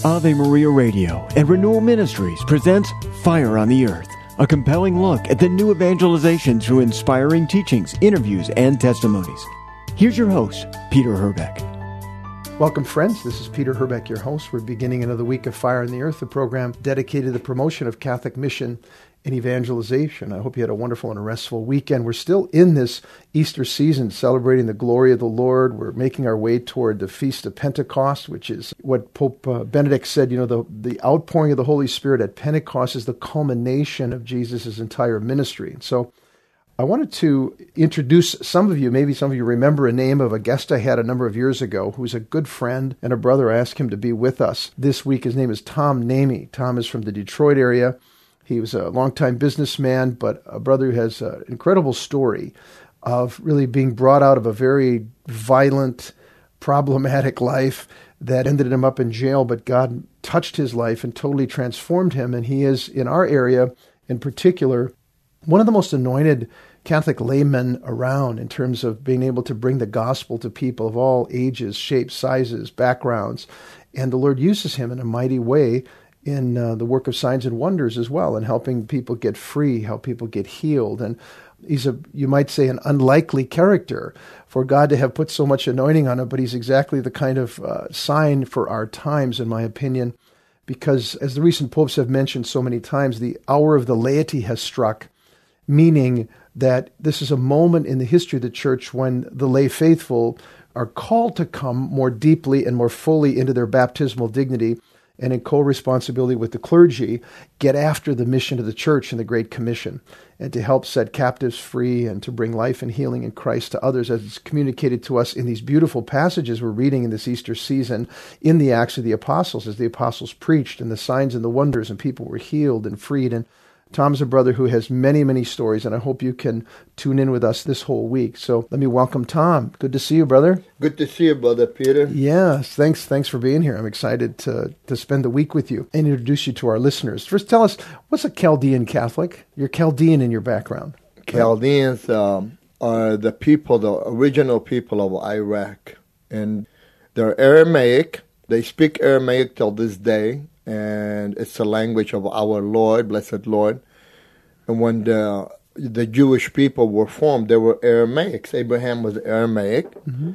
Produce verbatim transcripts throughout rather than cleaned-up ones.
Ave Maria Radio and Renewal Ministries presents Fire on the Earth, a compelling look at the new evangelization through inspiring teachings, interviews, and testimonies. Here's your host, Peter Herbeck. Welcome, friends. This is Peter Herbeck, your host. We're beginning another week of Fire on the Earth, a program dedicated to the promotion of Catholic mission and evangelization. I hope you had a wonderful and a restful weekend. We're still in this Easter season, celebrating the glory of the Lord. We're making our way toward the Feast of Pentecost, which is what Pope uh, Benedict said, you know, the, the outpouring of the Holy Spirit at Pentecost is the culmination of Jesus' entire ministry. And so I wanted to introduce some of you, maybe some of you remember a name of a guest I had a number of years ago who's a good friend and a brother. I asked him to be with us this week. His name is Tom Namey. Tom is from the Detroit area. He was a longtime businessman, but a brother who has an incredible story of really being brought out of a very violent, problematic life that ended him up in jail, but God touched his life and totally transformed him. And he is, in our area in particular, one of the most anointed Catholic laymen around in terms of being able to bring the gospel to people of all ages, shapes, sizes, backgrounds. And the Lord uses him in a mighty way in uh, the work of signs and wonders as well, and helping people get free, help people get healed. And he's a, you might say, an unlikely character for God to have put so much anointing on him, but he's exactly the kind of uh, sign for our times, in my opinion, because as the recent popes have mentioned so many times, the hour of the laity has struck, meaning that this is a moment in the history of the church when the lay faithful are called to come more deeply and more fully into their baptismal dignity and in co-responsibility with the clergy, get after the mission of the church and the Great Commission, and to help set captives free and to bring life and healing in Christ to others, as it's communicated to us in these beautiful passages we're reading in this Easter season in the Acts of the Apostles, as the apostles preached and the signs and the wonders and people were healed and freed. And Tom's a brother who has many, many stories, and I hope you can tune in with us this whole week. So let me welcome Tom. Good to see you, brother. Good to see you, Brother Peter. Yes, thanks Thanks for being here. I'm excited to, to spend the week with you and introduce you to our listeners. First, tell us, what's a Chaldean Catholic? You're Chaldean in your background. Chaldeans um, are the people, the original people of Iraq, and they're Aramaic. They speak Aramaic till this day, and it's the language of our Lord, blessed Lord. And when the the Jewish people were formed, they were Aramaics. Abraham was Aramaic. Mm-hmm.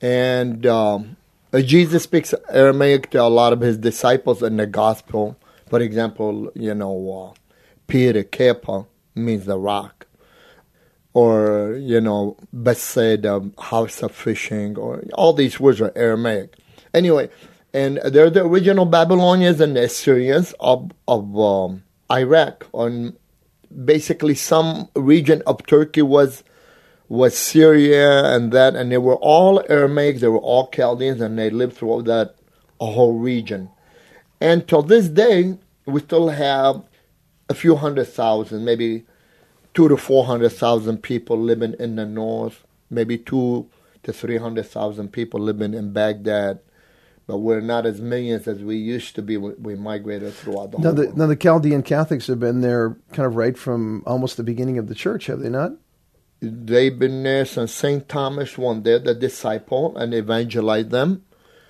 And um, Jesus speaks Aramaic to a lot of his disciples in the gospel. For example, you know, uh, Peter, Kepa means the rock. Or, you know, Bethsaida, house of fishing. Or all these words are Aramaic. Anyway, and they're the original Babylonians and the Assyrians of, of um, Iraq. On basically some region of Turkey was was Syria and that, and they were all Aramaic, they were all Chaldeans, and they lived throughout that a whole region. And till this day, we still have a few hundred thousand, maybe two to four hundred thousand people living in the north, maybe two to three hundred thousand people living in Baghdad. But we're not as millions as we used to be. We migrated throughout the now whole the, world. Now the Chaldean Catholics have been there kind of right from almost the beginning of the church, have they not? They've been there since Saint Thomas one day, the disciple, and evangelized them.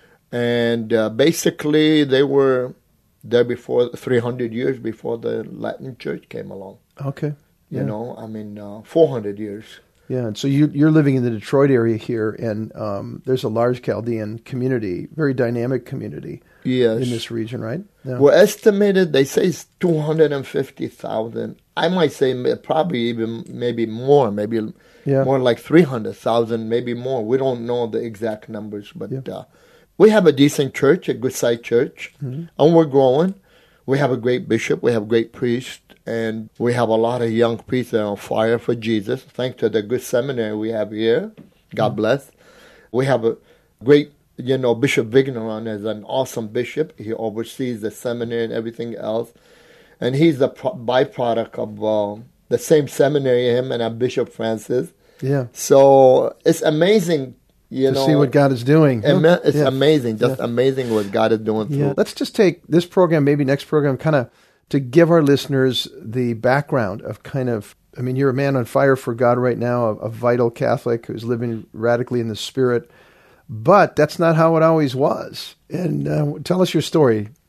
And uh, basically they were there before, three hundred years before the Latin Church came along. Okay. Yeah. You know, I mean, uh, four hundred years. Yeah, and so you, you're living in the Detroit area here, and um, there's a large Chaldean community, very dynamic community yes. in this region, right? Yeah. We're estimated, they say it's two hundred fifty thousand. I might say probably even maybe more, maybe yeah. more like three hundred thousand, maybe more. We don't know the exact numbers, but yeah. uh, we have a decent church, a good-sized church, mm-hmm. and we're growing. We have a great bishop, we have great priests, and we have a lot of young priests that are on fire for Jesus. Thanks to the good seminary we have here. God mm-hmm. bless. We have a great, you know, Bishop Vigneron is an awesome bishop. He oversees the seminary and everything else. And he's the pro- byproduct of uh, the same seminary, him and our Bishop Francis. Yeah. So it's amazing, you to know. see what God is doing. Ama- it's yeah. amazing, just yeah. amazing what God is doing through. Yeah. Let's just take this program, maybe next program, kind of to give our listeners the background of kind of, I mean, you're a man on fire for God right now, a, a vital Catholic who's living radically in the Spirit, but that's not how it always was. And uh, tell us your story.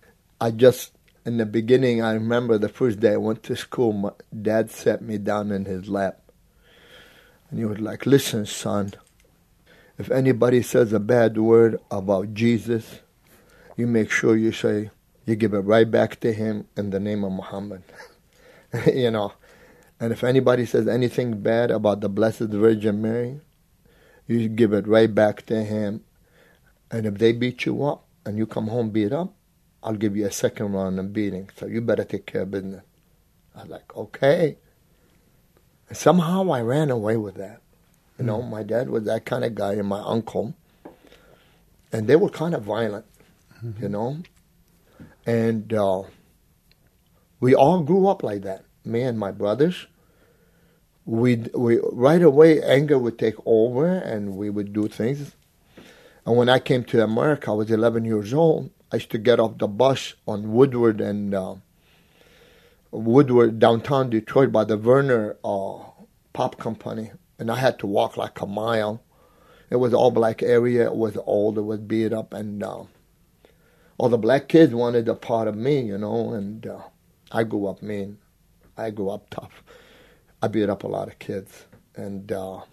I just, in the beginning, I remember the first day I went to school, my dad sat me down in his lap. And he was like, listen, son, if anybody says a bad word about Jesus, you make sure you say, you give it right back to him in the name of Muhammad. You know. And if anybody says anything bad about the Blessed Virgin Mary, you give it right back to him. And if they beat you up and you come home beat up, I'll give you a second round of beating. So you better take care of business. I was like, okay. And somehow I ran away with that. You know, mm. my dad was that kind of guy and my uncle. And they were kind of violent, mm-hmm. you know. And uh, we all grew up like that. Me and my brothers. We we right away anger would take over and we would do things. And when I came to America, I was eleven years old. I used to get off the bus on Woodward and uh, Woodward downtown Detroit by the Werner uh, Pop Company, and I had to walk like a mile. It was all black area. It was old. It was beat up, and uh, all the black kids wanted a part of me, you know. And uh, I grew up mean. I grew up tough. I beat up a lot of kids. And uh,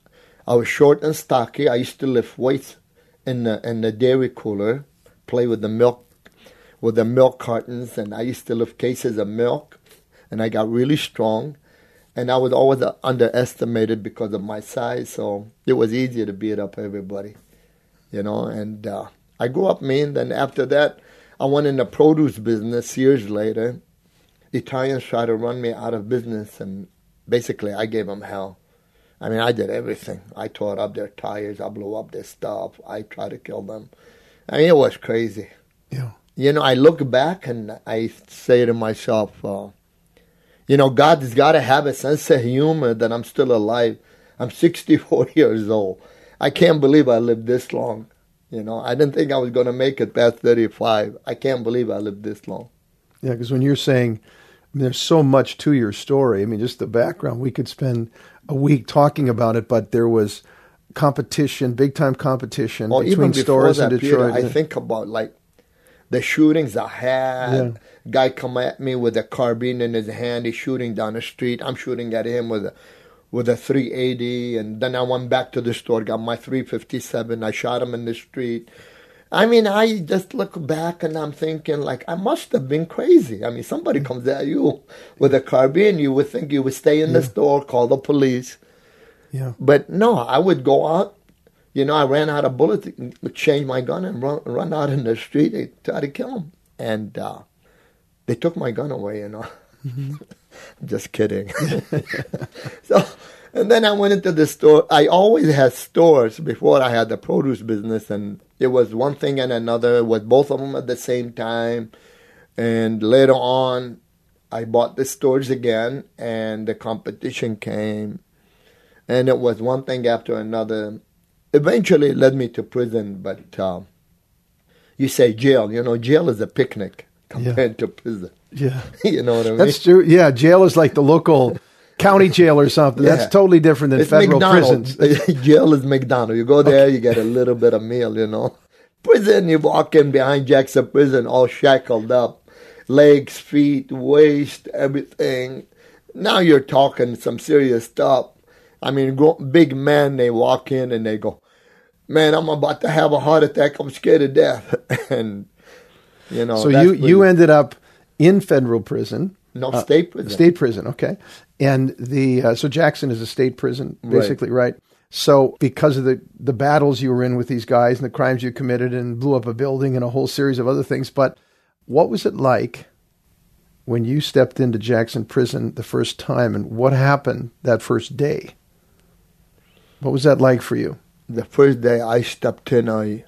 I was short and stocky. I used to lift weights in the in the dairy cooler, play with the milk, with the milk cartons, and I used to lift cases of milk. And I got really strong. And I was always underestimated because of my size, so it was easier to beat up everybody, you know. And uh, I grew up mean. Then after that, I went in the produce business years later. Italians tried to run me out of business, and basically I gave them hell. I mean, I did everything. I tore up their tires. I blew up their stuff. I tried to kill them. I mean, it was crazy. Yeah. You know, I look back and I say to myself, uh, you know, God's got to have a sense of humor that I'm still alive. I'm sixty-four years old. I can't believe I lived this long. You know, I didn't think I was going to make it past thirty-five. I can't believe I lived this long. Yeah, because when you're saying, I mean, there's so much to your story. I mean, just the background, we could spend a week talking about it, but there was competition, big-time competition well, between stores in Detroit. Peter, I think about, like, the shootings I had. Yeah. Guy come at me with a carbine in his hand. He's shooting down the street. I'm shooting at him with a with a three eighty. And then I went back to the store, got my three fifty-seven. I shot him in the street. I mean, I just look back and I'm thinking, like, I must have been crazy. I mean, somebody comes at you with a carbine, you would think you would stay in the yeah. store, call the police. Yeah. But no, I would go out. You know, I ran out of bullets, change my gun, and run, run out in the street and try to kill them. And uh, they took my gun away, you know. Mm-hmm. Just kidding. So, and then I went into the store. I always had stores before I had the produce business, and it was one thing and another, with both of them at the same time. And later on, I bought the stores again, and the competition came. And it was one thing after another. Eventually, it led me to prison, but uh, you say jail. You know, jail is a picnic compared yeah. to prison. Yeah. You know what I mean? That's true. Yeah, jail is like the local county jail or something. Yeah. That's totally different than it's federal McDonald's. prisons. Jail is McDonald's. You go there, okay. you get a little bit of meal, you know. Prison, you walk in behind Jackson Prison, all shackled up. Legs, feet, waist, everything. Now you're talking some serious stuff. I mean, big men, they walk in and they go, man, I'm about to have a heart attack. I'm scared to death. And, you know. So you, you ended up in federal prison. No, uh, state prison. State prison, okay. And the uh, so Jackson is a state prison, basically, right? right? So because of the, the battles you were in with these guys and the crimes you committed and blew up a building and a whole series of other things. But what was it like when you stepped into Jackson prison the first time, and what happened that first day? What was that like for you? The first day I stepped in, I,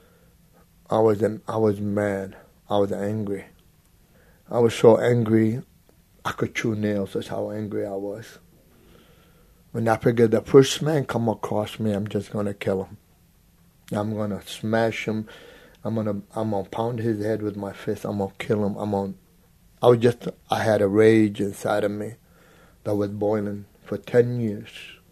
I was I was mad. I was angry. I was so angry, I could chew nails. That's how angry I was. When I figured the first man come across me, I'm just gonna kill him. I'm gonna smash him. I'm gonna I'm gonna pound his head with my fist. I'm gonna kill him. I'm gonna. I was just I had a rage inside of me that was boiling for ten years.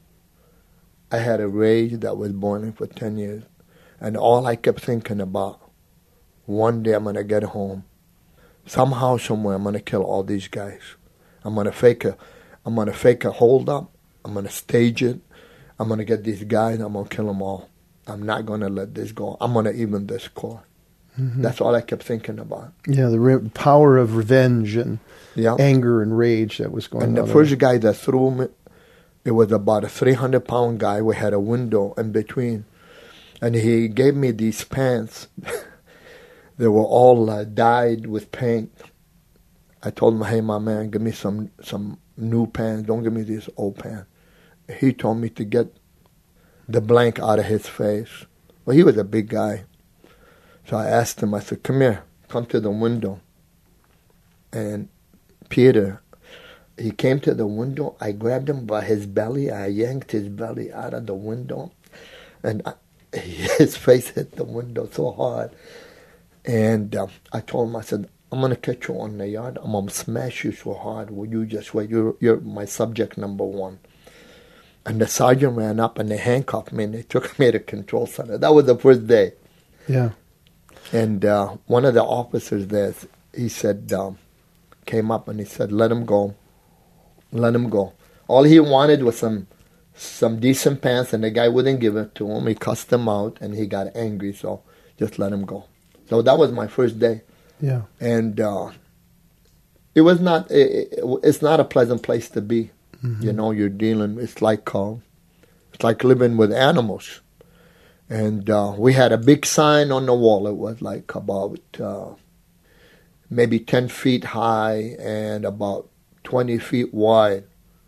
I had a rage that was boiling for ten years. And all I kept thinking about, one day I'm going to get home. Somehow, somewhere, I'm going to kill all these guys. I'm going to fake a, I'm going to fake a hold up. I'm going to stage it. I'm going to get these guys. I'm going to kill them all. I'm not going to let this go. I'm going to even this score. Mm-hmm. That's all I kept thinking about. Yeah, the re- power of revenge and yeah. anger and rage that was going on. And the first guy that threw me, it was about a three hundred pound guy. We had a window in between. And he gave me these pants. They were all uh, dyed with paint. I told him, hey, my man, give me some, some new pants. Don't give me these old pants. He told me to get the blank out of his face. Well, he was a big guy. So I asked him, I said, come here, come to the window. And Peter, he came to the window. I grabbed him by his belly. I yanked his belly out of the window. And I, his face hit the window so hard. And uh, I told him, I said, I'm going to catch you on the yard. I'm going to smash you so hard. Will you just wait? You're, you're my subject number one. And the sergeant ran up and they handcuffed me and they took me to control center. That was the first day. Yeah. And uh, one of the officers there, he said, um, came up and he said, let him go. Let him go. All he wanted was some some decent pants, and the guy wouldn't give it to him. He cussed him out, and he got angry, so just let him go. So that was my first day. Yeah. And uh, it was not, it, it, it's not a pleasant place to be. Mm-hmm. You know, you're dealing, it's like, uh, it's like living with animals. And uh, we had a big sign on the wall. It was like about uh, maybe ten feet high and about twenty feet wide.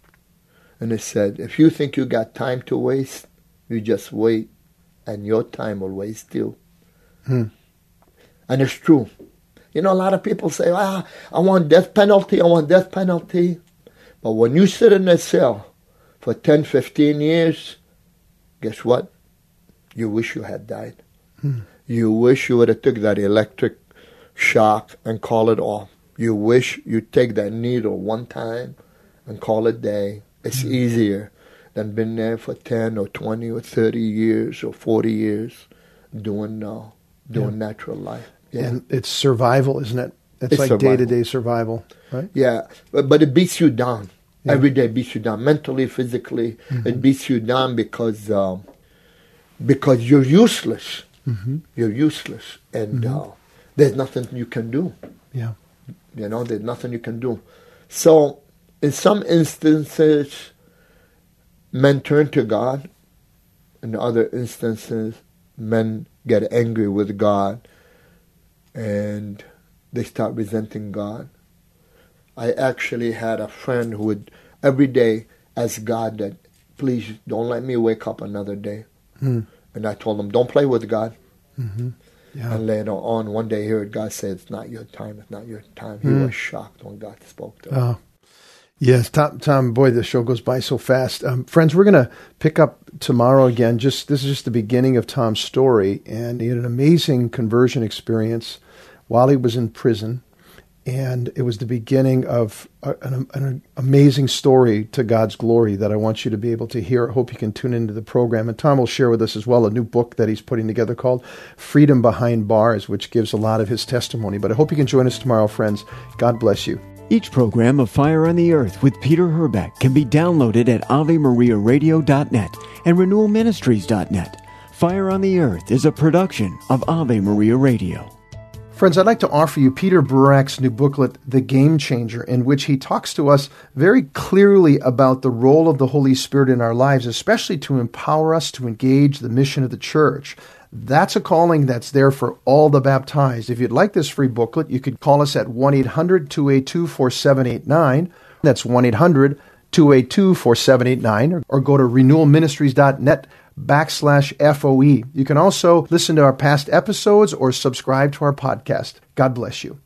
And it said, if you think you got time to waste, you just wait, and your time will waste too. Hmm. And it's true. You know, a lot of people say, ah, I want death penalty, I want death penalty. But when you sit in a cell for ten, fifteen years, guess what? You wish you had died. Hmm. You wish you would have took that electric shock and call it off. You wish you'd take that needle one time and call it day. It's hmm. easier than being there for ten or twenty or thirty years or forty years doing uh, doing yeah. natural life. Yeah. And it's survival, isn't it? It's, it's like survival. Day-to-day survival, right? Yeah, but, but it beats you down. Yeah. Every day it beats you down. Mentally, physically, mm-hmm. it beats you down because uh, because you're useless. Mm-hmm. You're useless. And mm-hmm. uh, there's nothing you can do. Yeah. You know, there's nothing you can do. So, in some instances, men turn to God. In other instances, men get angry with God and they start resenting God. I actually had a friend who would every day ask God that, please don't let me wake up another day. Mm. And I told him, don't play with God. Mm-hmm. Yeah. And later on, one day he heard God say, it's not your time, it's not your time. He mm. was shocked when God spoke to him. Oh. Yes, Tom, Tom, boy, the show goes by so fast. Um, friends, we're going to pick up tomorrow again. Just This is just the beginning of Tom's story. And he had an amazing conversion experience while he was in prison. And it was the beginning of a, an, an amazing story to God's glory that I want you to be able to hear. I hope you can tune into the program. And Tom will share with us as well a new book that he's putting together called Freedom Behind Bars, which gives a lot of his testimony. But I hope you can join us tomorrow, friends. God bless you. Each program of Fire on the Earth with Peter Herbeck can be downloaded at ave maria radio dot net and renewal ministries dot net. Fire on the Earth is a production of Ave Maria Radio. Friends, I'd like to offer you Peter Burak's new booklet, The Game Changer, in which he talks to us very clearly about the role of the Holy Spirit in our lives, especially to empower us to engage the mission of the church. That's a calling that's there for all the baptized. If you'd like this free booklet, you could call us at one eight hundred two eight two four seven eight nine. That's one eight hundred two eight two four seven eight nine, or, or go to renewal ministries dot net backslash F O E. You can also listen to our past episodes or subscribe to our podcast. God bless you.